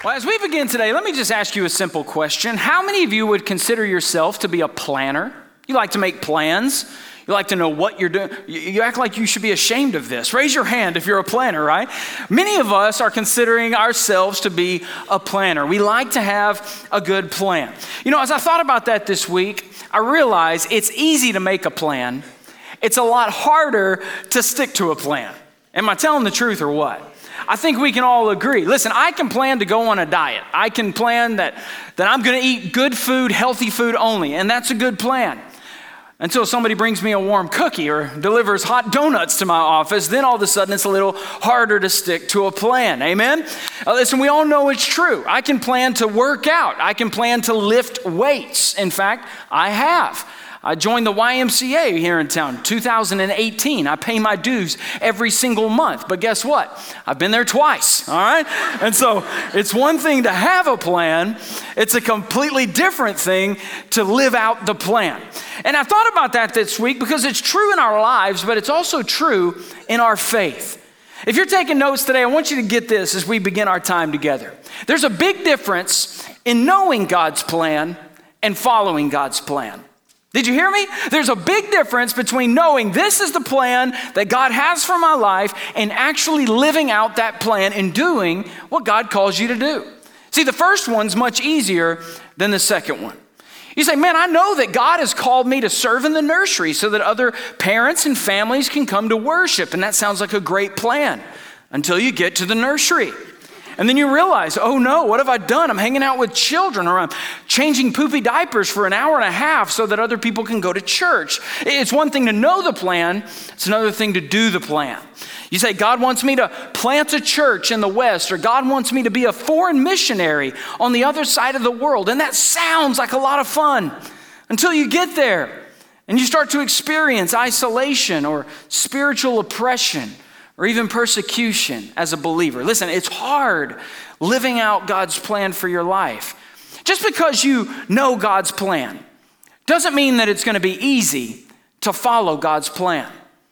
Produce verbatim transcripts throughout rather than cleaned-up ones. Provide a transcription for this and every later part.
Well, as we begin today, let me just ask you a simple question. How many of you would consider yourself to be a planner? You like to make plans. You like to know what you're doing. You act like you should be ashamed of this. Raise your hand if you're a planner, right? Many of us are considering ourselves to be a planner. We like to have a good plan. You know, as I thought about that this week, I realized it's easy to make a plan. It's a lot harder to stick to a plan. Am I telling the truth or what? I think we can all agree. Listen, I can plan to go on a diet. I can plan that, that I'm going to eat good food, healthy food only, and that's a good plan. Until somebody brings me a warm cookie or delivers hot donuts to my office, then all of a sudden it's a little harder to stick to a plan. Amen? Uh, listen, we all know it's true. I can plan to work out. I can plan to lift weights. In fact, I have. I joined the Y M C A here in town, two thousand eighteen. I pay my dues every single month. But guess what? I've been there twice, all right? And so it's one thing to have a plan. It's a completely different thing to live out the plan. And I thought about that this week because it's true in our lives, but it's also true in our faith. If you're taking notes today, I want you to get this as we begin our time together. There's a big difference in knowing God's plan and following God's plan. Did you hear me? There's a big difference between knowing this is the plan that God has for my life and actually living out that plan and doing what God calls you to do. See, the first one's much easier than the second one. You say, man, I know that God has called me to serve in the nursery so that other parents and families can come to worship. And that sounds like a great plan until you get to the nursery. And then you realize, oh no, what have I done? I'm hanging out with children, or I'm changing poopy diapers for an hour and a half so that other people can go to church. It's one thing to know the plan. It's another thing to do the plan. You say, God wants me to plant a church in the West, or God wants me to be a foreign missionary on the other side of the world. And that sounds like a lot of fun until you get there and you start to experience isolation or spiritual oppression, or even persecution as a believer. Listen, it's hard living out God's plan for your life. Just because you know God's plan doesn't mean that it's going to be easy to follow God's plan.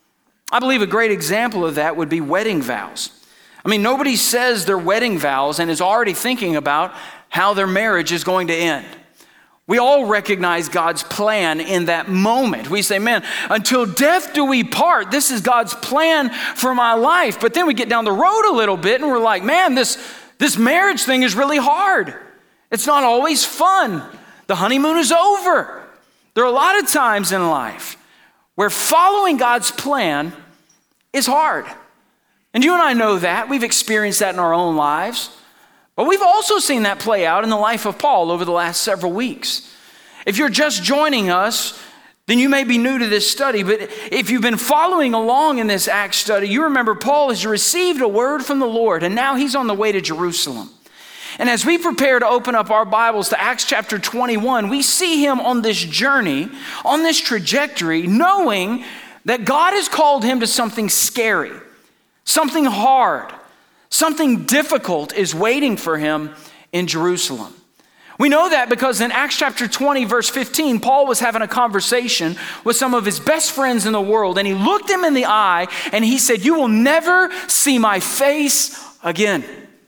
I believe a great example of that would be wedding vows. I mean, nobody says their wedding vows and is already thinking about how their marriage is going to end. We all recognize God's plan in that moment. We say, man, until death do we part. This is God's plan for my life. But then we get down the road a little bit and we're like, man, this, this marriage thing is really hard. It's not always fun. The honeymoon is over. There are a lot of times in life where following God's plan is hard. And you and I know that. We've experienced that in our own lives. But we've also seen that play out in the life of Paul over the last several weeks. If you're just joining us, then you may be new to this study. But if you've been following along in this Acts study, you remember Paul has received a word from the Lord, and now he's on the way to Jerusalem. And as we prepare to open up our Bibles to Acts chapter twenty-one, we see him on this journey, on this trajectory, knowing that God has called him to something scary, something hard. Something difficult is waiting for him in Jerusalem. We know that because in Acts chapter twenty, verse fifteen, Paul was having a conversation with some of his best friends in the world, and he looked him in the eye and he said, "You will never see my face again."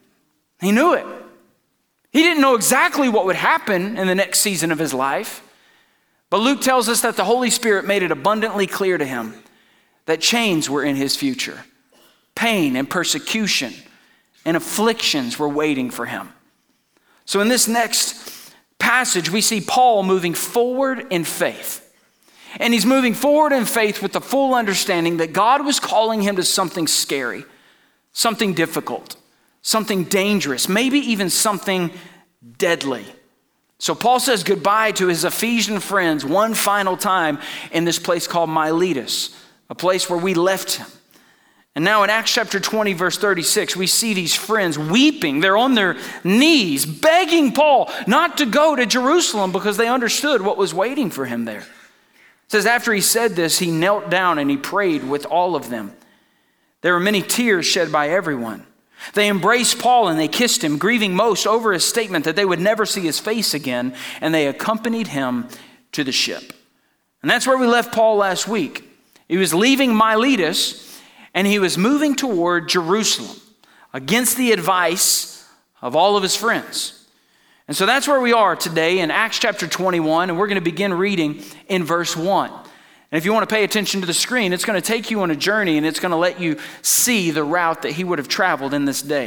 He knew it. He didn't know exactly what would happen in the next season of his life, but Luke tells us that the Holy Spirit made it abundantly clear to him that chains were in his future. Pain and persecution and afflictions were waiting for him. So in this next passage, we see Paul moving forward in faith. And he's moving forward in faith with the full understanding that God was calling him to something scary, something difficult, something dangerous, maybe even something deadly. So Paul says goodbye to his Ephesian friends one final time in this place called Miletus, a place where we left him. And now in Acts chapter twenty, verse thirty-six, we see these friends weeping. They're on their knees, begging Paul not to go to Jerusalem because they understood what was waiting for him there. It says after he said this, he knelt down and he prayed with all of them. There were many tears shed by everyone. They embraced Paul and they kissed him, grieving most over his statement that they would never see his face again, and they accompanied him to the ship. And that's where we left Paul last week. He was leaving Miletus, and he was moving toward Jerusalem against the advice of all of his friends. And so that's where we are today in Acts chapter twenty-one, and we're going to begin reading in verse one. And if you want to pay attention to the screen, it's going to take you on a journey, and it's going to let you see the route that he would have traveled in this day.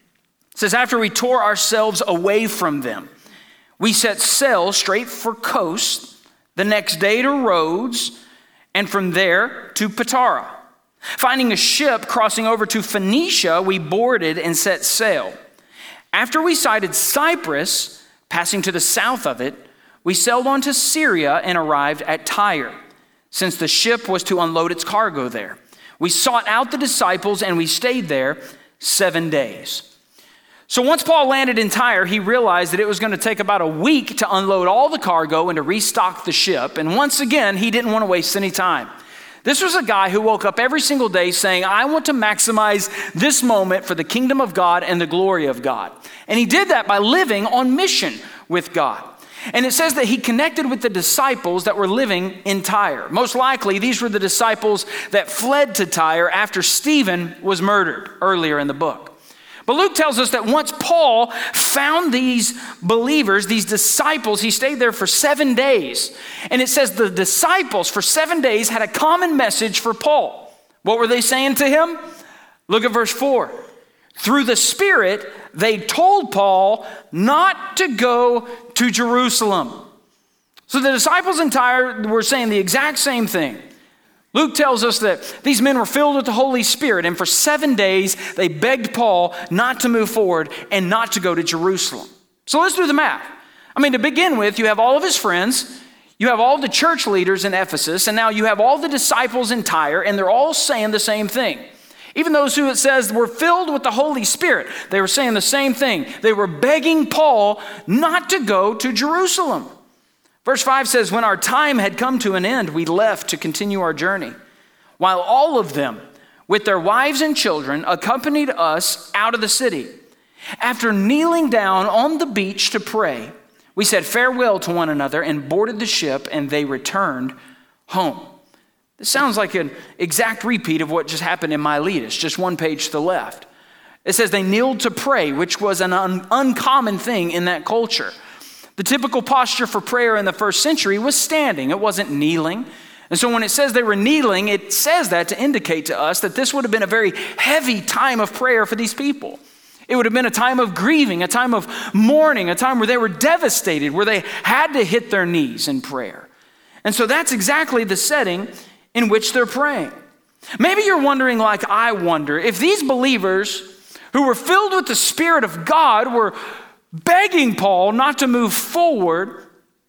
It says, after we tore ourselves away from them, we set sail straight for Kos, the next day to Rhodes, and from there to Patara. Finding a ship crossing over to Phoenicia, we boarded and set sail. After we sighted Cyprus, passing to the south of it, we sailed on to Syria and arrived at Tyre, since the ship was to unload its cargo there. We sought out the disciples and we stayed there seven days. So once Paul landed in Tyre, he realized that it was going to take about a week to unload all the cargo and to restock the ship. And once again, he didn't want to waste any time. This was a guy who woke up every single day saying, I want to maximize this moment for the kingdom of God and the glory of God. And he did that by living on mission with God. And it says that he connected with the disciples that were living in Tyre. Most likely, these were the disciples that fled to Tyre after Stephen was murdered earlier in the book. But Luke tells us that once Paul found these believers, these disciples, he stayed there for seven days. And it says the disciples for seven days had a common message for Paul. What were they saying to him? Look at verse four. Through the Spirit, they told Paul not to go to Jerusalem. So the disciples in Tyre were saying the exact same thing. Luke tells us that these men were filled with the Holy Spirit, and for seven days they begged Paul not to move forward and not to go to Jerusalem. So let's do the math. I mean, to begin with, you have all of his friends, you have all the church leaders in Ephesus, and now you have all the disciples in Tyre, and they're all saying the same thing. Even those who it says were filled with the Holy Spirit, they were saying the same thing. They were begging Paul not to go to Jerusalem. Verse five says, when our time had come to an end, we left to continue our journey, while all of them, with their wives and children, accompanied us out of the city. After kneeling down on the beach to pray, we said farewell to one another and boarded the ship, and they returned home. This sounds like an exact repeat of what just happened in Miletus, just one page to the left. It says they kneeled to pray, which was an un- uncommon thing in that culture. The typical posture for prayer in the first century was standing. It wasn't kneeling. And so when it says they were kneeling, it says that to indicate to us that this would have been a very heavy time of prayer for these people. It would have been a time of grieving, a time of mourning, a time where they were devastated, where they had to hit their knees in prayer. And so that's exactly the setting in which they're praying. Maybe you're wondering, like I wonder, if these believers who were filled with the Spirit of God were begging Paul not to move forward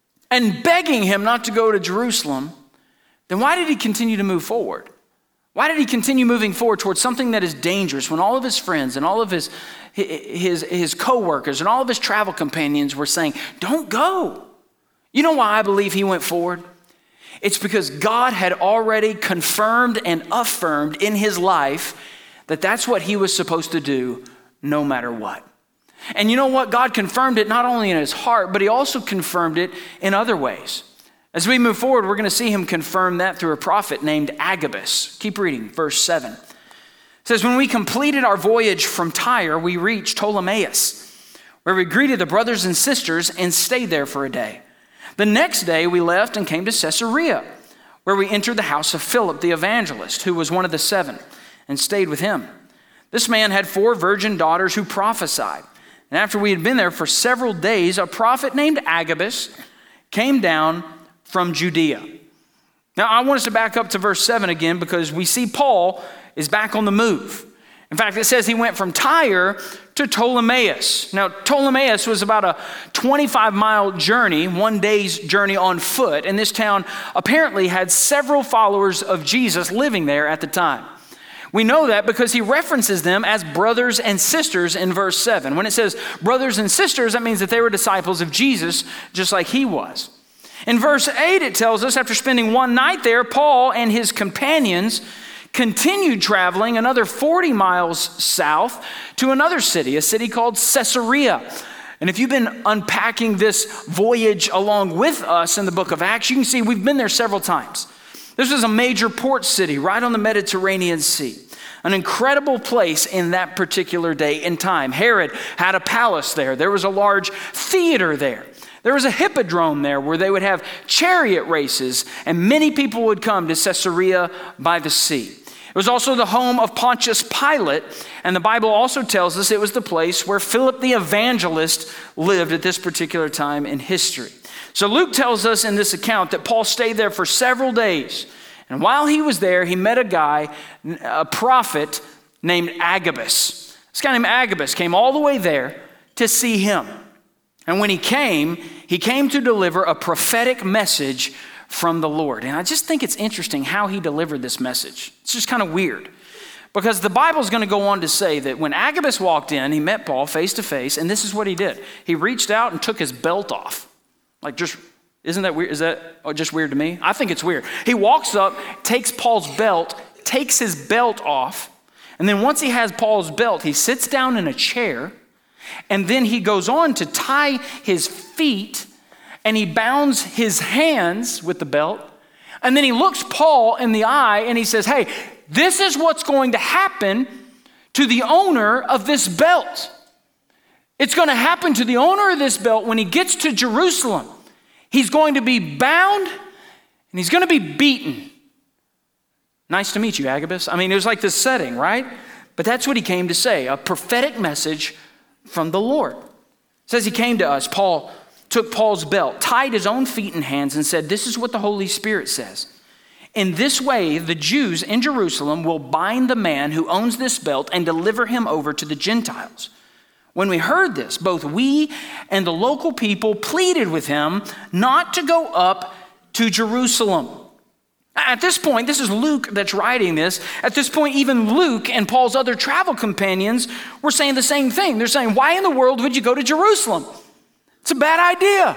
and begging him not to go to Jerusalem, then why did he continue to move forward? Why did he continue moving forward towards something that is dangerous when all of his friends and all of his, his, his co-workers and all of his travel companions were saying, don't go? You know why I believe he went forward? It's because God had already confirmed and affirmed in his life that that's what he was supposed to do no matter what. And you know what? God confirmed it not only in his heart, but he also confirmed it in other ways. As we move forward, we're going to see him confirm that through a prophet named Agabus. Keep reading, verse seven. It says, when we completed our voyage from Tyre, we reached Ptolemais, where we greeted the brothers and sisters and stayed there for a day. The next day, we left and came to Caesarea, where we entered the house of Philip the evangelist, who was one of the seven, and stayed with him. This man had four virgin daughters who prophesied. And after we had been there for several days, a prophet named Agabus came down from Judea. Now, I want us to back up to verse seven again, because we see Paul is back on the move. In fact, it says he went from Tyre to Ptolemais. Now, Ptolemais was about a twenty-five mile journey, one day's journey on foot. And this town apparently had several followers of Jesus living there at the time. We know that because he references them as brothers and sisters in verse seven. When it says brothers and sisters, that means that they were disciples of Jesus, just like he was. In verse eight, it tells us after spending one night there, Paul and his companions continued traveling another forty miles south to another city, a city called Caesarea. And if you've been unpacking this voyage along with us in the book of Acts, you can see we've been there several times. This was a major port city right on the Mediterranean Sea. An incredible place in that particular day and time. Herod had a palace there. There was a large theater there. There was a hippodrome there where they would have chariot races, and many people would come to Caesarea by the sea. It was also the home of Pontius Pilate, and the Bible also tells us it was the place where Philip the evangelist lived at this particular time in history. So Luke tells us in this account that Paul stayed there for several days. And while he was there, he met a guy, a prophet named Agabus. This guy named Agabus came all the way there to see him. And when he came, he came to deliver a prophetic message from the Lord. And I just think it's interesting how he delivered this message. It's just kind of weird. Because the Bible's going to go on to say that when Agabus walked in, he met Paul face to face, and this is what he did. He reached out and took his belt off. Like just... Isn't that weird? Is that just weird to me? I think it's weird. He walks up, takes Paul's belt, takes his belt off, and then once he has Paul's belt, he sits down in a chair, and then he goes on to tie his feet, and he bounds his hands with the belt, and then he looks Paul in the eye, and he says, hey, this is what's going to happen to the owner of this belt. It's going to happen to the owner of this belt when he gets to Jerusalem. He's going to be bound, and he's going to be beaten. Nice to meet you, Agabus. I mean, it was like this setting, right? But that's what he came to say, a prophetic message from the Lord. It says he came to us. Paul took Paul's belt, tied his own feet and hands, and said, this is what the Holy Spirit says. In this way, the Jews in Jerusalem will bind the man who owns this belt and deliver him over to the Gentiles. When we heard this, both we and the local people pleaded with him not to go up to Jerusalem. At this point, this is Luke that's writing this. At this point, even Luke and Paul's other travel companions were saying the same thing. They're saying, why in the world would you go to Jerusalem? It's a bad idea.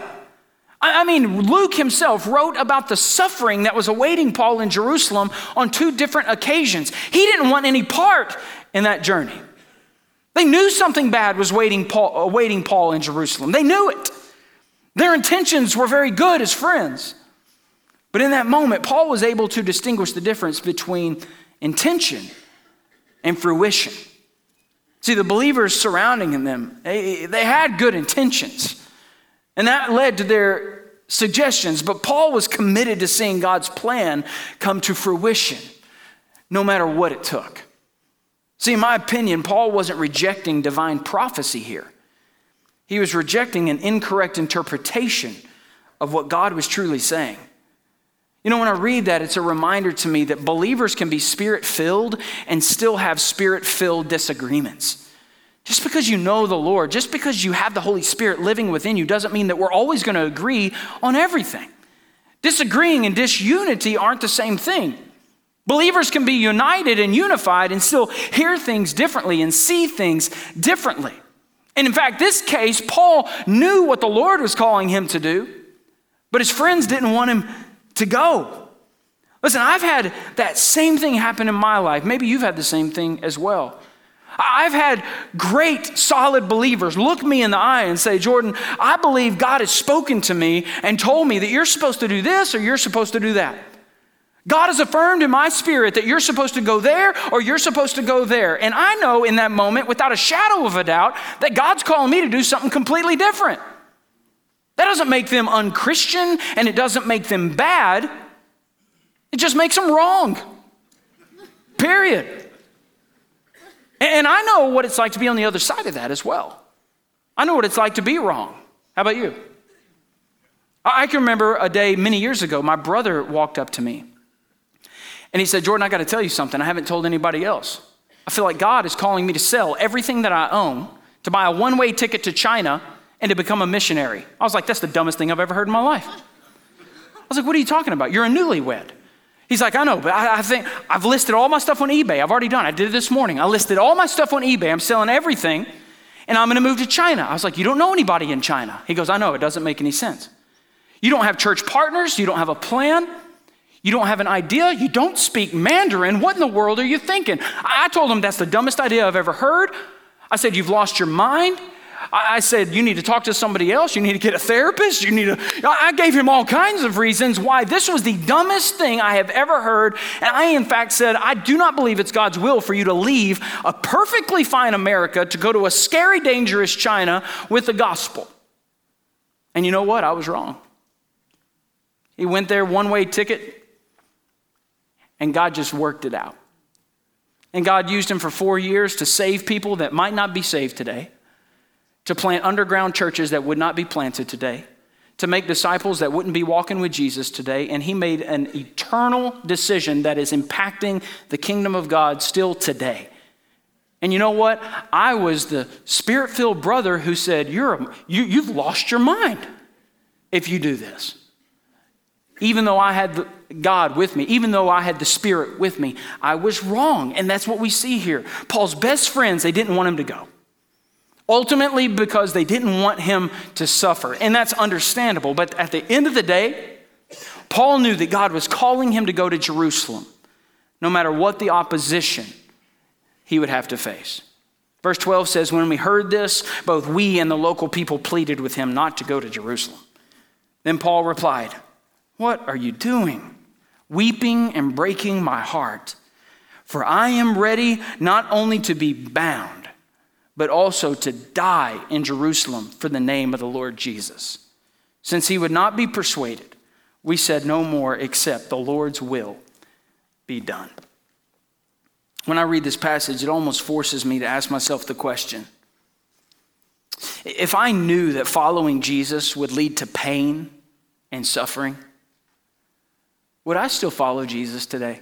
I mean, Luke himself wrote about the suffering that was awaiting Paul in Jerusalem on two different occasions. He didn't want any part in that journey. They knew something bad was waiting Paul, awaiting Paul in Jerusalem. They knew it. Their intentions were very good as friends. But in that moment, Paul was able to distinguish the difference between intention and fruition. See, the believers surrounding them, they, they had good intentions. And that led to their suggestions. But Paul was committed to seeing God's plan come to fruition, no matter what it took. See, in my opinion, Paul wasn't rejecting divine prophecy here. He was rejecting an incorrect interpretation of what God was truly saying. You know, when I read that, it's a reminder to me that believers can be spirit-filled and still have spirit-filled disagreements. Just because you know the Lord, just because you have the Holy Spirit living within you doesn't mean that we're always going to agree on everything. Disagreeing and disunity aren't the same thing. Believers can be united and unified and still hear things differently and see things differently. And in fact, this case, Paul knew what the Lord was calling him to do, but his friends didn't want him to go. Listen, I've had that same thing happen in my life. Maybe you've had the same thing as well. I've had great, solid believers look me in the eye and say, Jordan, I believe God has spoken to me and told me that you're supposed to do this or you're supposed to do that. God has affirmed in my spirit that you're supposed to go there or you're supposed to go there. And I know in that moment, without a shadow of a doubt, that God's calling me to do something completely different. That doesn't make them unchristian and it doesn't make them bad. It just makes them wrong. Period. And I know what it's like to be on the other side of that as well. I know what it's like to be wrong. How about you? I can remember a day many years ago, my brother walked up to me. And he said, Jordan, I got to tell you something. I haven't told anybody else. I feel like God is calling me to sell everything that I own, to buy a one-way ticket to China, and to become a missionary. I was like, that's the dumbest thing I've ever heard in my life. I was like, what are you talking about? You're a newlywed. He's like, I know, but I, I think I've listed all my stuff on eBay. I've already done it. I did it this morning. I listed all my stuff on eBay. I'm selling everything, and I'm going to move to China. I was like, you don't know anybody in China. He goes, I know. It doesn't make any sense. You don't have church partners. You don't have a plan. You don't have an idea. You don't speak Mandarin. What in the world are you thinking? I told him that's the dumbest idea I've ever heard. I said, you've lost your mind. I said, you need to talk to somebody else. You need to get a therapist. You need to, I gave him all kinds of reasons why this was the dumbest thing I have ever heard. And I, in fact, said, I do not believe it's God's will for you to leave a perfectly fine America to go to a scary, dangerous China with the gospel. And you know what? I was wrong. He went there, one-way ticket, and God just worked it out. And God used him for four years to save people that might not be saved today, to plant underground churches that would not be planted today, to make disciples that wouldn't be walking with Jesus today. And he made an eternal decision that is impacting the kingdom of God still today. And you know what? I was the spirit-filled brother who said, You're a, you, you've lost your mind if you do this. Even though I had the God with me, even though I had the Spirit with me, I was wrong. And that's what we see here. Paul's best friends, they didn't want him to go. Ultimately, because they didn't want him to suffer. And that's understandable. But at the end of the day, Paul knew that God was calling him to go to Jerusalem, no matter what the opposition he would have to face. Verse twelve says, when we heard this, both we and the local people pleaded with him not to go to Jerusalem. Then Paul replied, what are you doing? Weeping and breaking my heart. For I am ready not only to be bound, but also to die in Jerusalem for the name of the Lord Jesus. Since he would not be persuaded, we said no more except the Lord's will be done. When I read this passage, it almost forces me to ask myself the question, if I knew that following Jesus would lead to pain and suffering, would I still follow Jesus today?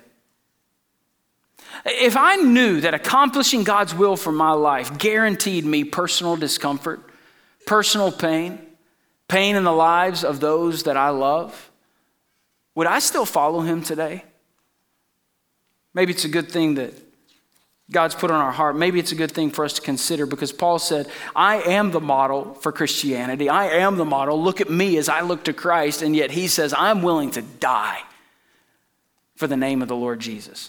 If I knew that accomplishing God's will for my life guaranteed me personal discomfort, personal pain, pain in the lives of those that I love, would I still follow him today? Maybe it's a good thing that God's put on our heart. Maybe it's a good thing for us to consider, because Paul said, I am the model for Christianity. I am the model. Look at me as I look to Christ. And yet he says, I'm willing to die for the name of the Lord Jesus.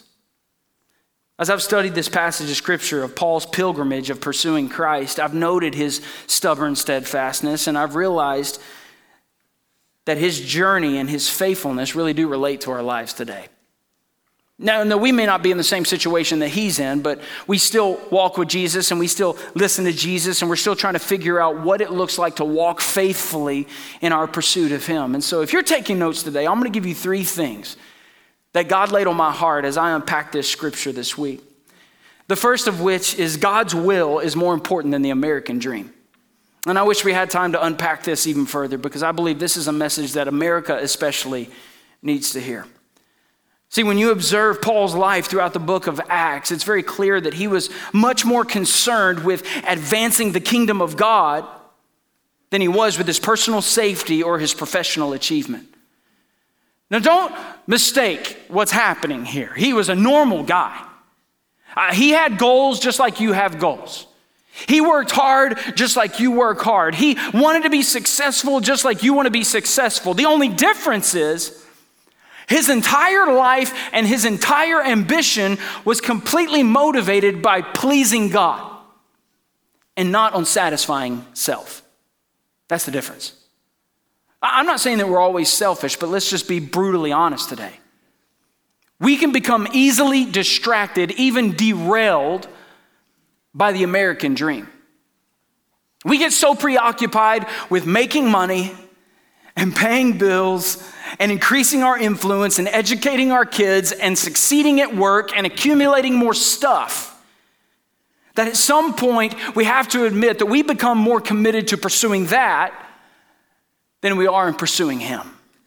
As I've studied this passage of scripture of Paul's pilgrimage of pursuing Christ, I've noted his stubborn steadfastness, and I've realized that his journey and his faithfulness really do relate to our lives today. Now, no, we may not be in the same situation that he's in, but we still walk with Jesus and we still listen to Jesus, and we're still trying to figure out what it looks like to walk faithfully in our pursuit of him. And so if you're taking notes today, I'm going to give you three things that God laid on my heart as I unpack this scripture this week. The first of which is God's will is more important than the American dream. And I wish we had time to unpack this even further, because I believe this is a message that America especially needs to hear. See, when you observe Paul's life throughout the book of Acts, it's very clear that he was much more concerned with advancing the kingdom of God than he was with his personal safety or his professional achievement. Now, don't mistake what's happening here. He was a normal guy. Uh, he had goals just like you have goals. He worked hard just like you work hard. He wanted to be successful just like you want to be successful. The only difference is his entire life and his entire ambition was completely motivated by pleasing God and not on satisfying self. That's the difference. I'm not saying that we're always selfish, but let's just be brutally honest today. We can become easily distracted, even derailed by the American dream. We get so preoccupied with making money and paying bills and increasing our influence and educating our kids and succeeding at work and accumulating more stuff that at some point we have to admit that we become more committed to pursuing that than we are in pursuing him.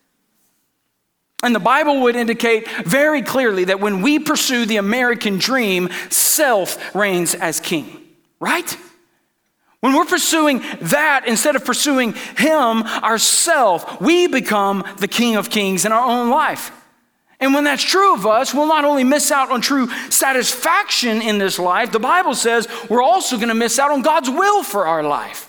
And the Bible would indicate very clearly that when we pursue the American dream, self reigns as king, right? When we're pursuing that instead of pursuing him, ourself, we become the King of Kings in our own life. And when that's true of us, we'll not only miss out on true satisfaction in this life, the Bible says we're also going to miss out on God's will for our life.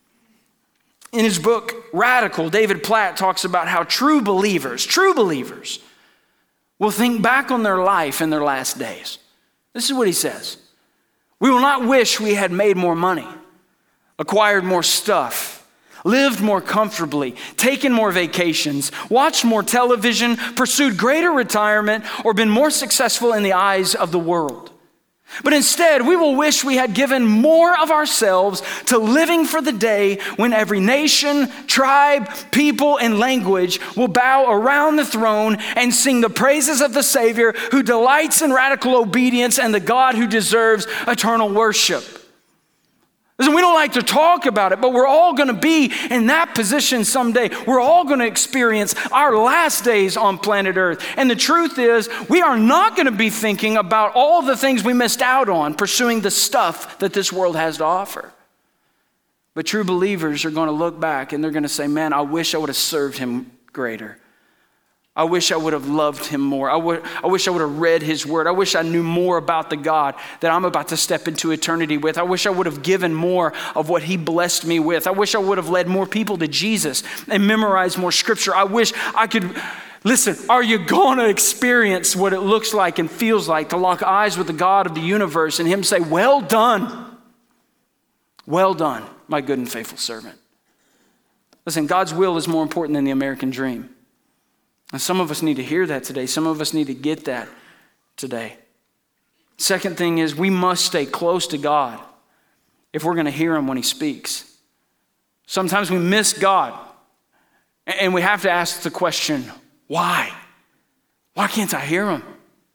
In his book, Radical, David Platt talks about how true believers, true believers, will think back on their life in their last days. This is what he says. We will not wish we had made more money, acquired more stuff, lived more comfortably, taken more vacations, watched more television, pursued greater retirement, or been more successful in the eyes of the world. But instead, we will wish we had given more of ourselves to living for the day when every nation, tribe, people, and language will bow around the throne and sing the praises of the Savior who delights in radical obedience and the God who deserves eternal worship. Listen, we don't like to talk about it, but we're all going to be in that position someday. We're all going to experience our last days on planet Earth. And the truth is, we are not going to be thinking about all the things we missed out on pursuing the stuff that this world has to offer. But true believers are going to look back and they're going to say, man, I wish I would have served him greater. I wish I would have loved him more. I, would, I wish I would have read his word. I wish I knew more about the God that I'm about to step into eternity with. I wish I would have given more of what he blessed me with. I wish I would have led more people to Jesus and memorized more scripture. I wish I could, listen, are you going to experience what it looks like and feels like to lock eyes with the God of the universe and him say, well done, well done, my good and faithful servant. Listen, God's will is more important than the American dream. And some of us need to hear that today. Some of us need to get that today. Second thing is we must stay close to God if we're going to hear him when he speaks. Sometimes we miss God and we have to ask the question, why? Why can't I hear him?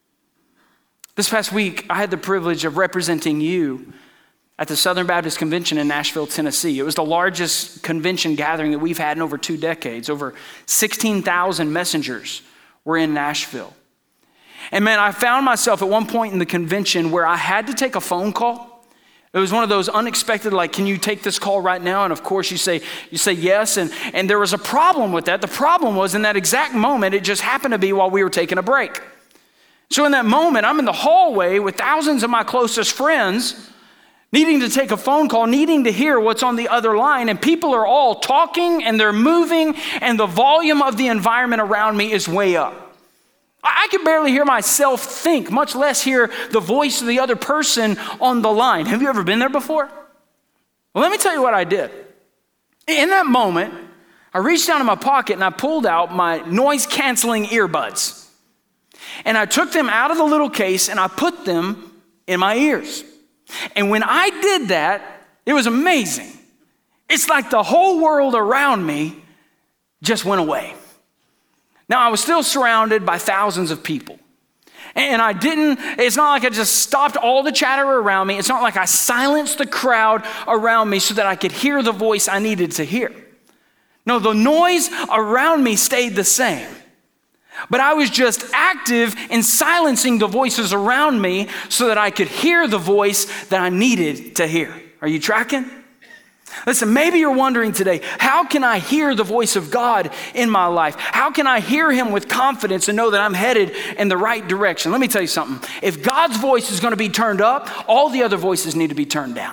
This past week, I had the privilege of representing you at the Southern Baptist Convention in Nashville, Tennessee. It was the largest convention gathering that we've had in over two decades. Over sixteen thousand messengers were in Nashville. And man, I found myself at one point in the convention where I had to take a phone call. It was one of those unexpected, like, can you take this call right now? And of course you say, you say yes. And, and there was a problem with that. The problem was in that exact moment, it just happened to be while we were taking a break. So in that moment, I'm in the hallway with thousands of my closest friends, needing to take a phone call, needing to hear what's on the other line, and people are all talking and they're moving and the volume of the environment around me is way up. I could barely hear myself think, much less hear the voice of the other person on the line. Have you ever been there before? Well, let me tell you what I did. In that moment, I reached down in my pocket and I pulled out my noise-canceling earbuds. And I took them out of the little case and I put them in my ears. And when I did that, it was amazing. It's like the whole world around me just went away. Now, I was still surrounded by thousands of people. And I didn't, it's not like I just stopped all the chatter around me. It's not like I silenced the crowd around me so that I could hear the voice I needed to hear. No, the noise around me stayed the same. But I was just active in silencing the voices around me so that I could hear the voice that I needed to hear. Are you tracking? Listen, maybe you're wondering today, how can I hear the voice of God in my life? How can I hear him with confidence and know that I'm headed in the right direction? Let me tell you something. If God's voice is going to be turned up, all the other voices need to be turned down.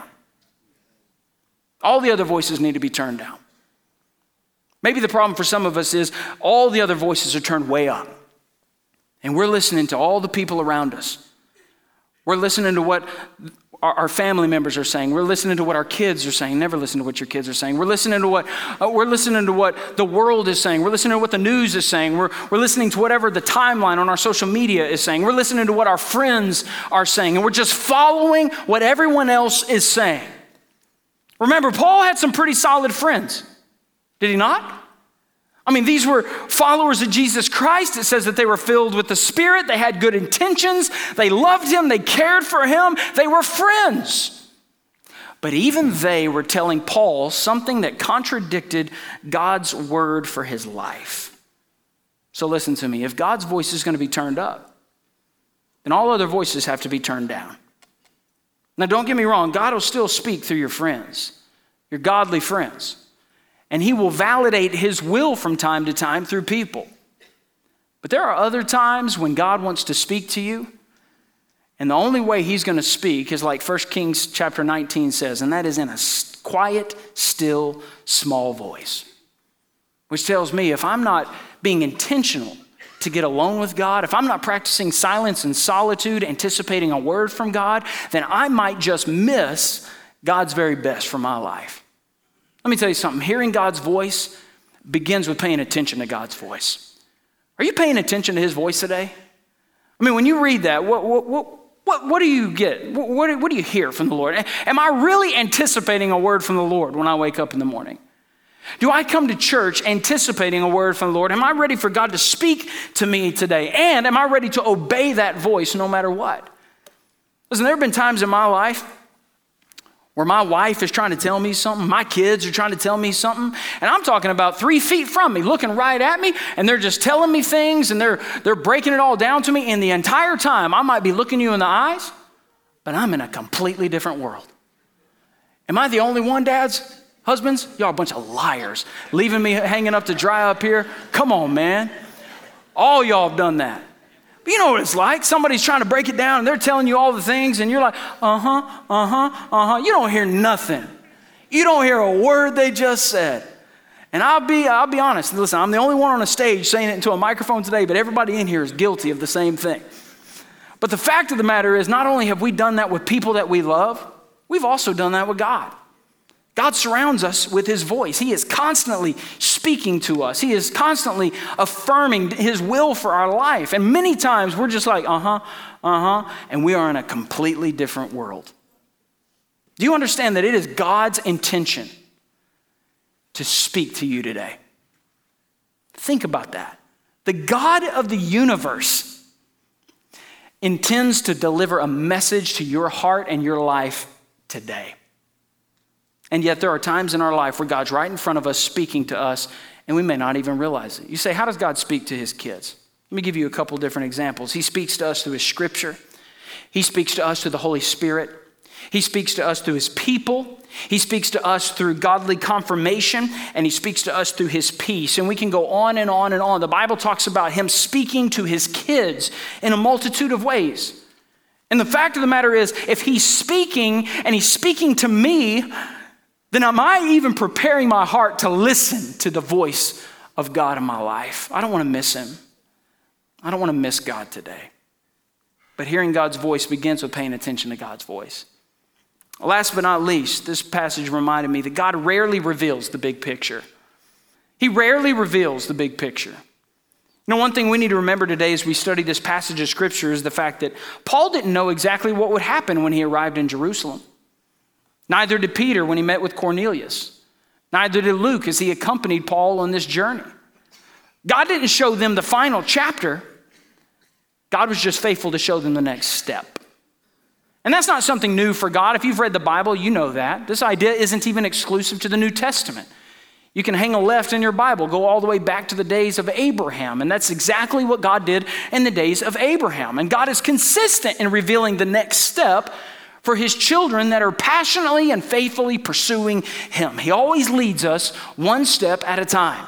All the other voices need to be turned down. Maybe the problem for some of us is all the other voices are turned way up. And we're listening to all the people around us. We're listening to what our family members are saying. We're listening to what our kids are saying. Never listen to what your kids are saying. We're listening to what uh, we're listening to what the world is saying. We're listening to what the news is saying. We're, we're listening to whatever the timeline on our social media is saying. We're listening to what our friends are saying. And we're just following what everyone else is saying. Remember, Paul had some pretty solid friends. Did he not? I mean, these were followers of Jesus Christ. It says that they were filled with the Spirit. They had good intentions. They loved him. They cared for him. They were friends. But even they were telling Paul something that contradicted God's word for his life. So listen to me. If God's voice is going to be turned up, then all other voices have to be turned down. Now, don't get me wrong. God will still speak through your friends, your godly friends. And he will validate his will from time to time through people. But there are other times when God wants to speak to you, and the only way he's going to speak is like First Kings chapter nineteen says, and that is in a quiet, still, small voice. Which tells me if I'm not being intentional to get alone with God, if I'm not practicing silence and solitude, anticipating a word from God, then I might just miss God's very best for my life. Let me tell you something. Hearing God's voice begins with paying attention to God's voice. Are you paying attention to his voice today? I mean, when you read that, what, what, what, what, what do you get? What, what, what do you hear from the Lord? Am I really anticipating a word from the Lord when I wake up in the morning? Do I come to church anticipating a word from the Lord? Am I ready for God to speak to me today? And am I ready to obey that voice no matter what? Listen, there have been times in my life where my wife is trying to tell me something, my kids are trying to tell me something, and I'm talking about three feet from me, looking right at me, and they're just telling me things, and they're, they're breaking it all down to me, and the entire time I might be looking you in the eyes, but I'm in a completely different world. Am I the only one, dads? Husbands, y'all a bunch of liars, leaving me hanging up to dry up here. Come on, man. All y'all have done that. But you know what it's like. Somebody's trying to break it down, and they're telling you all the things, and you're like, uh-huh, uh-huh, uh-huh. You don't hear nothing. You don't hear a word they just said. And I'll be, I'll be honest. Listen, I'm the only one on a stage saying it into a microphone today, but everybody in here is guilty of the same thing. But the fact of the matter is, not only have we done that with people that we love, we've also done that with God. God surrounds us with his voice. He is constantly speaking to us. He is constantly affirming his will for our life. And many times we're just like, uh-huh, uh-huh, and we are in a completely different world. Do you understand that it is God's intention to speak to you today? Think about that. The God of the universe intends to deliver a message to your heart and your life today. And yet there are times in our life where God's right in front of us speaking to us, and we may not even realize it. You say, how does God speak to his kids? Let me give you a couple different examples. He speaks to us through his scripture. He speaks to us through the Holy Spirit. He speaks to us through his people. He speaks to us through godly confirmation, and he speaks to us through his peace. And we can go on and on and on. The Bible talks about him speaking to his kids in a multitude of ways. And the fact of the matter is, if he's speaking and he's speaking to me, then am I even preparing my heart to listen to the voice of God in my life? I don't want to miss him. I don't want to miss God today. But hearing God's voice begins with paying attention to God's voice. Last but not least, this passage reminded me that God rarely reveals the big picture. He rarely reveals the big picture. You know, one thing we need to remember today as we study this passage of Scripture is the fact that Paul didn't know exactly what would happen when he arrived in Jerusalem. Neither did Peter when he met with Cornelius. Neither did Luke as he accompanied Paul on this journey. God didn't show them the final chapter. God was just faithful to show them the next step. And that's not something new for God. If you've read the Bible, you know that. This idea isn't even exclusive to the New Testament. You can hang a left in your Bible, go all the way back to the days of Abraham. And that's exactly what God did in the days of Abraham. And God is consistent in revealing the next step for his children that are passionately and faithfully pursuing him. He always leads us one step at a time.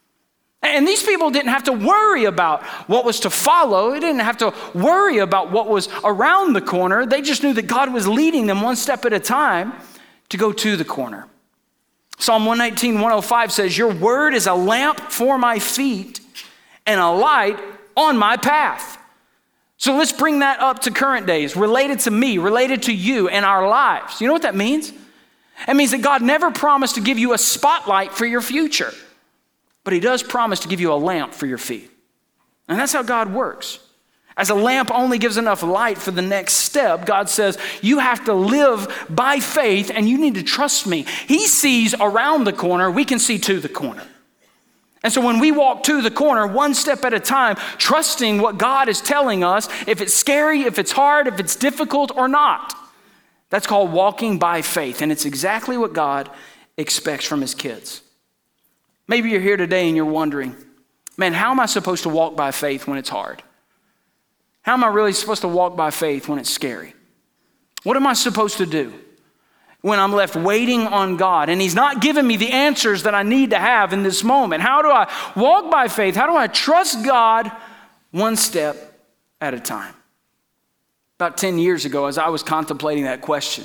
And these people didn't have to worry about what was to follow. They didn't have to worry about what was around the corner. They just knew that God was leading them one step at a time to go to the corner. Psalm one nineteen, one oh five says, your word is a lamp for my feet and a light on my path. So let's bring that up to current days, related to me, related to you and our lives. You know what that means? It means that God never promised to give you a spotlight for your future, but he does promise to give you a lamp for your feet. And that's how God works. As a lamp only gives enough light for the next step, God says, you have to live by faith and you need to trust me. He sees around the corner, we can see to the corner. And so when we walk to the corner, one step at a time, trusting what God is telling us, if it's scary, if it's hard, if it's difficult or not, that's called walking by faith. And it's exactly what God expects from his kids. Maybe you're here today and you're wondering, man, how am I supposed to walk by faith when it's hard? How am I really supposed to walk by faith when it's scary? What am I supposed to do when I'm left waiting on God and he's not giving me the answers that I need to have in this moment? How do I walk by faith? How do I trust God one step at a time? About ten years ago, as I was contemplating that question,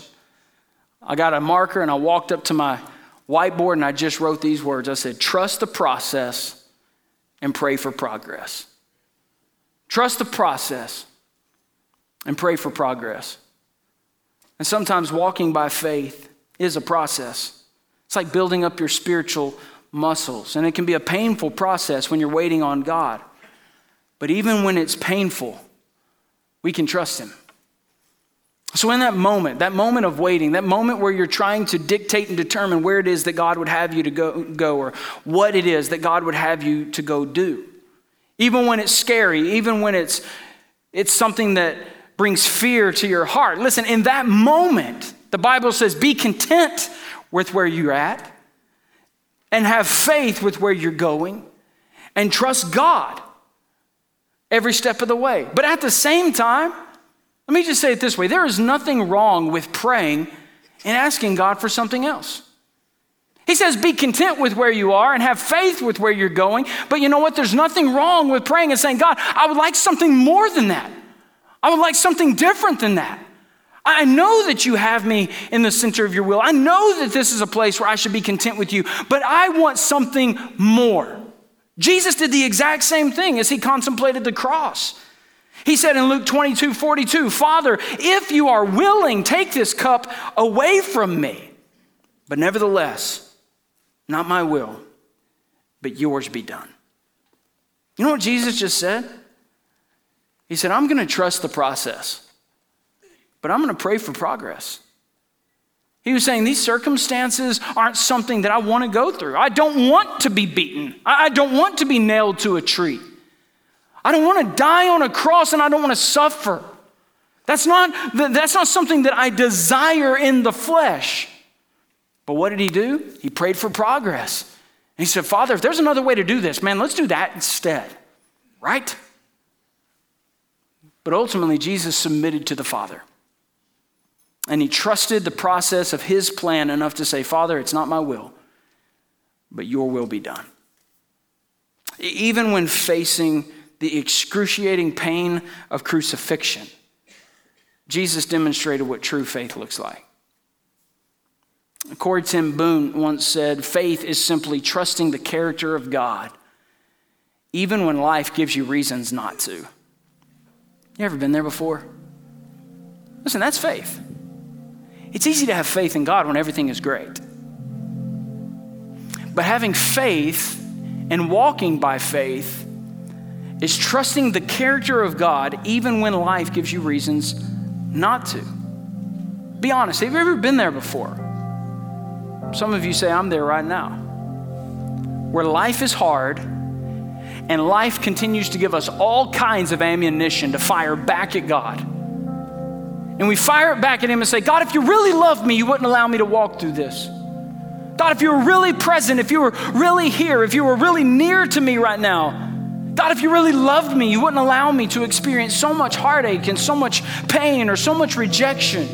I got a marker and I walked up to my whiteboard and I just wrote these words. I said, trust the process and pray for progress. Trust the process and pray for progress. And sometimes walking by faith is a process. It's like building up your spiritual muscles. And it can be a painful process when you're waiting on God. But even when it's painful, we can trust him. So in that moment, that moment of waiting, that moment where you're trying to dictate and determine where it is that God would have you to go, go or what it is that God would have you to go do, even when it's scary, even when it's it's something that brings fear to your heart. Listen, in that moment, the Bible says, be content with where you're at and have faith with where you're going and trust God every step of the way. But at the same time, let me just say it this way. There is nothing wrong with praying and asking God for something else. He says, be content with where you are and have faith with where you're going. But you know what? There's nothing wrong with praying and saying, God, I would like something more than that. I would like something different than that. I know that you have me in the center of your will. I know that this is a place where I should be content with you, but I want something more. Jesus did the exact same thing as he contemplated the cross. He said in Luke twenty-two forty-two, Father, if you are willing, take this cup away from me. But nevertheless, not my will, but yours be done. You know what Jesus just said? He said, I'm going to trust the process, but I'm going to pray for progress. He was saying these circumstances aren't something that I want to go through. I don't want to be beaten. I don't want to be nailed to a tree. I don't want to die on a cross and I don't want to suffer. That's not, that's not something that I desire in the flesh. But what did he do? He prayed for progress. And he said, Father, if there's another way to do this, man, let's do that instead. Right? But ultimately, Jesus submitted to the Father. And he trusted the process of his plan enough to say, Father, it's not my will, but your will be done. Even when facing the excruciating pain of crucifixion, Jesus demonstrated what true faith looks like. Corrie ten Boom once said, faith is simply trusting the character of God, even when life gives you reasons not to. You ever been there before? Listen, that's faith. It's easy to have faith in God when everything is great. But having faith and walking by faith is trusting the character of God even when life gives you reasons not to. Be honest, have you ever been there before? Some of you say, I'm there right now. Where life is hard and life continues to give us all kinds of ammunition to fire back at God. And we fire it back at him and say, God, if you really loved me, you wouldn't allow me to walk through this. God, if you were really present, if you were really here, if you were really near to me right now, God, if you really loved me, you wouldn't allow me to experience so much heartache and so much pain or so much rejection.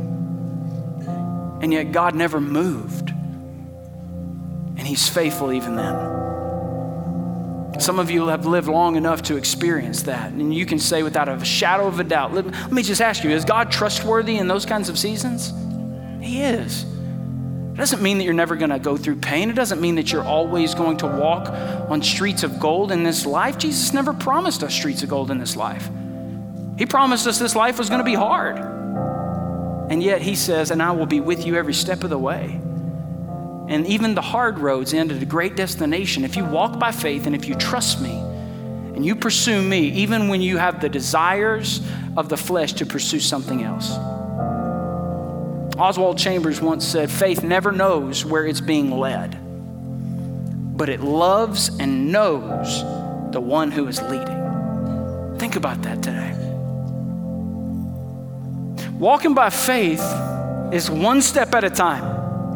And yet God never moved. And he's faithful even then. Some of you have lived long enough to experience that. And you can say without a shadow of a doubt, let, let me just ask you, is God trustworthy in those kinds of seasons? He is. It doesn't mean that you're never going to go through pain. It doesn't mean that you're always going to walk on streets of gold in this life. Jesus never promised us streets of gold in this life. He promised us this life was going to be hard. And yet he says, and I will be with you every step of the way. And even the hard roads end at a great destination. If you walk by faith and if you trust me and you pursue me, even when you have the desires of the flesh to pursue something else. Oswald Chambers once said, faith never knows where it's being led, but it loves and knows the one who is leading. Think about that today. Walking by faith is one step at a time.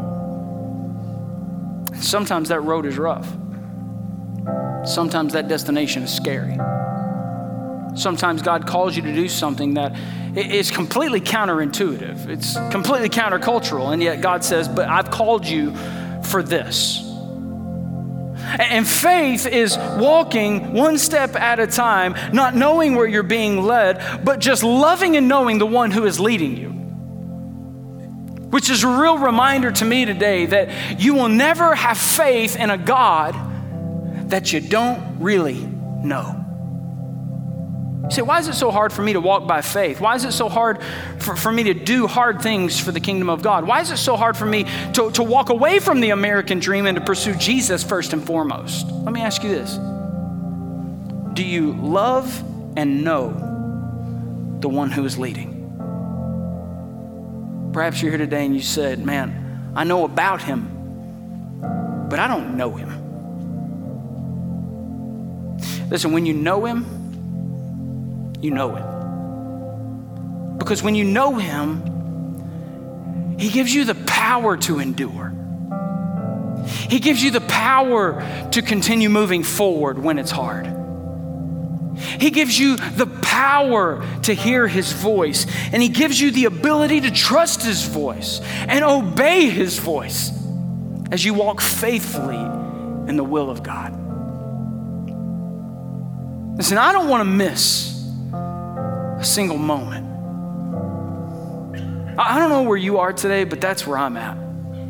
Sometimes that road is rough. Sometimes that destination is scary. Sometimes God calls you to do something that is completely counterintuitive. It's completely countercultural. And yet God says, but I've called you for this. And faith is walking one step at a time, not knowing where you're being led, but just loving and knowing the one who is leading you. Which is a real reminder to me today that you will never have faith in a God that you don't really know. You say, why is it so hard for me to walk by faith? Why is it so hard for, for me to do hard things for the kingdom of God? Why is it so hard for me to, to walk away from the American dream and to pursue Jesus first and foremost? Let me ask you this. Do you love and know the one who is leading? Perhaps you're here today and you said, man, I know about him, but I don't know him. Listen, when you know him, you know it. Because when you know him, he gives you the power to endure. He gives you the power to continue moving forward when it's hard. He gives you the power to hear his voice, and he gives you the ability to trust his voice and obey his voice as you walk faithfully in the will of God. Listen, I don't want to miss a single moment. I don't know where you are today, but that's where I'm at.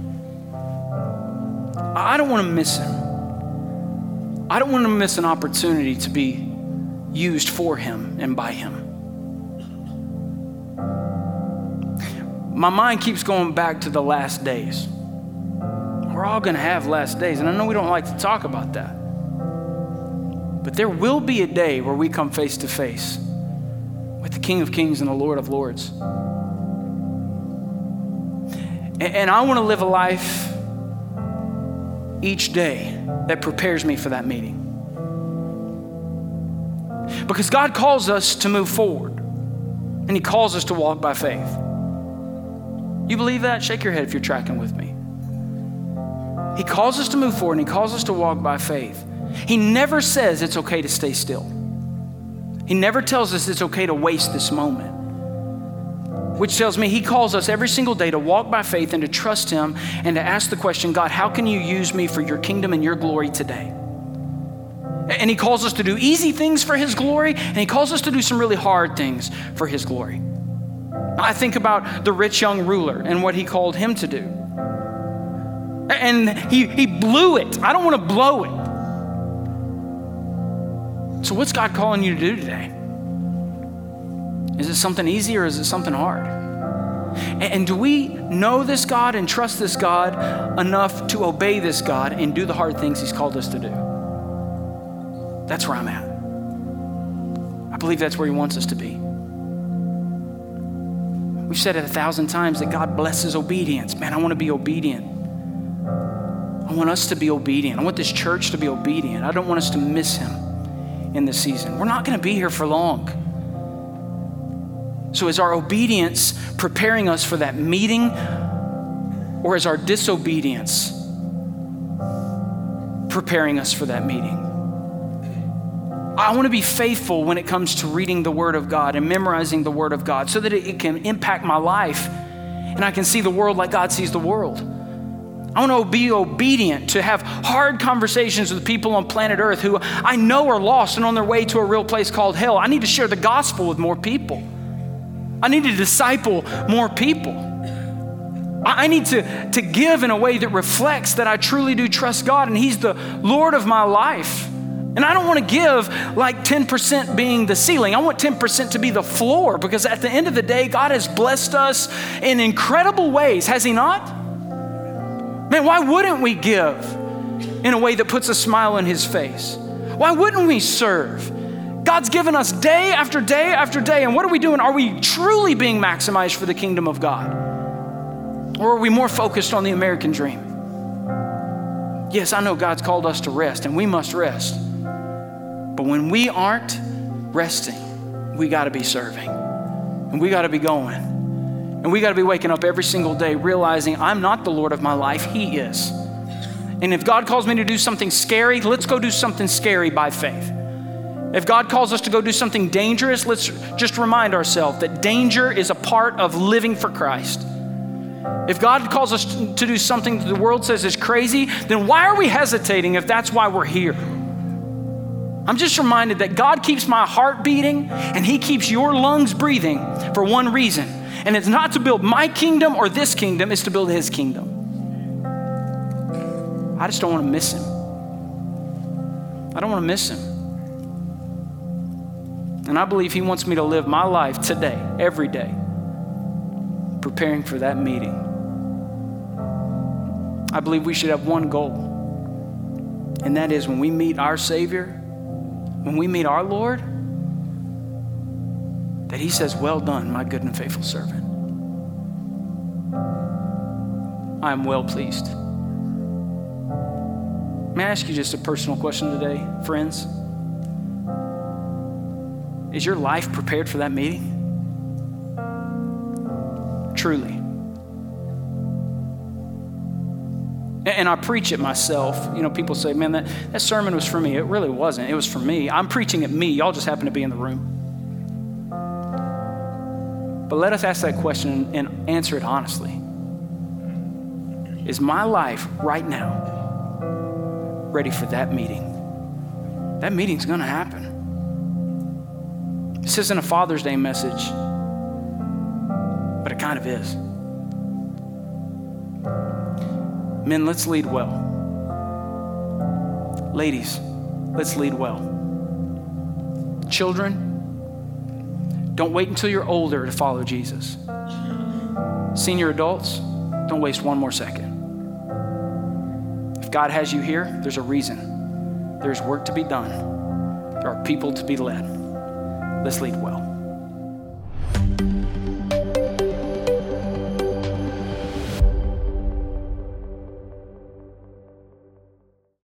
I don't want to miss him. I don't want to miss an opportunity to be used for him and by him. My mind keeps going back to the last days. We're all going to have last days, and I know we don't like to talk about that. But there will be a day where we come face to face with the King of Kings and the Lord of Lords. And I want to live a life each day that prepares me for that meeting. Because God calls us to move forward, and he calls us to walk by faith. You believe that? Shake your head if you're tracking with me. He calls us to move forward, and he calls us to walk by faith. He never says it's okay to stay still. He never tells us it's okay to waste this moment. Which tells me he calls us every single day to walk by faith and to trust him and to ask the question, God, how can you use me for your kingdom and your glory today? And he calls us to do easy things for his glory, and he calls us to do some really hard things for his glory. I think about the rich young ruler and what he called him to do. And he, he blew it. I don't want to blow it. So what's God calling you to do today? Is it something easy or is it something hard? And do we know this God and trust this God enough to obey this God and do the hard things he's called us to do? That's where I'm at. I believe that's where he wants us to be. We've said it a thousand times that God blesses obedience. Man, I want to be obedient. I want us to be obedient. I want this church to be obedient. I don't want us to miss him in this season. We're not going to be here for long. So is our obedience preparing us for that meeting, or is our disobedience preparing us for that meeting? I want to be faithful when it comes to reading the Word of God and memorizing the Word of God so that it can impact my life and I can see the world like God sees the world. I want to be obedient, to have hard conversations with people on planet Earth who I know are lost and on their way to a real place called hell. I need to share the gospel with more people. I need to disciple more people. I need to, to give in a way that reflects that I truly do trust God and he's the Lord of my life. And I don't want to give like ten percent being the ceiling. I want ten percent to be the floor, because at the end of the day, God has blessed us in incredible ways, has he not? Man, why wouldn't we give in a way that puts a smile on his face? Why wouldn't we serve? God's given us day after day after day. And what are we doing? Are we truly being maximized for the kingdom of God? Or are we more focused on the American dream? Yes, I know God's called us to rest, and we must rest. But when we aren't resting, we got to be serving. And we got to be going. And we got to be waking up every single day realizing I'm not the Lord of my life, he is. And if God calls me to do something scary, let's go do something scary by faith. If God calls us to go do something dangerous, let's just remind ourselves that danger is a part of living for Christ. If God calls us to do something that the world says is crazy, then why are we hesitating if that's why we're here? I'm just reminded that God keeps my heart beating and he keeps your lungs breathing for one reason. And it's not to build my kingdom or this kingdom, it's to build his kingdom. I just don't want to miss him. I don't want to miss him. And I believe he wants me to live my life today, every day, preparing for that meeting. I believe we should have one goal, and that is when we meet our Savior, when we meet our Lord, that he says, well done, my good and faithful servant. I am well pleased. May I ask you just a personal question today, friends? Is your life prepared for that meeting? Truly. And I preach it myself. You know, people say, man, that, that sermon was for me. It really wasn't. It was for me. I'm preaching at me. Y'all just happen to be in the room. But let us ask that question and answer it honestly. Is my life right now ready for that meeting? That meeting's going to happen. This isn't a Father's Day message, but it kind of is. Men, let's lead well. Ladies, let's lead well. Children, don't wait until you're older to follow Jesus. Senior adults, don't waste one more second. If God has you here, there's a reason. There's work to be done. There are people to be led. Let's lead well.